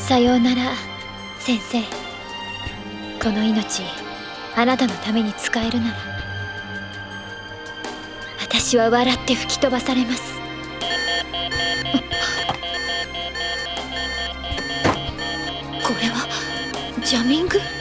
さようなら先生。この命あなたのために使えるなら私は笑って吹き飛ばされます。これはジャミング。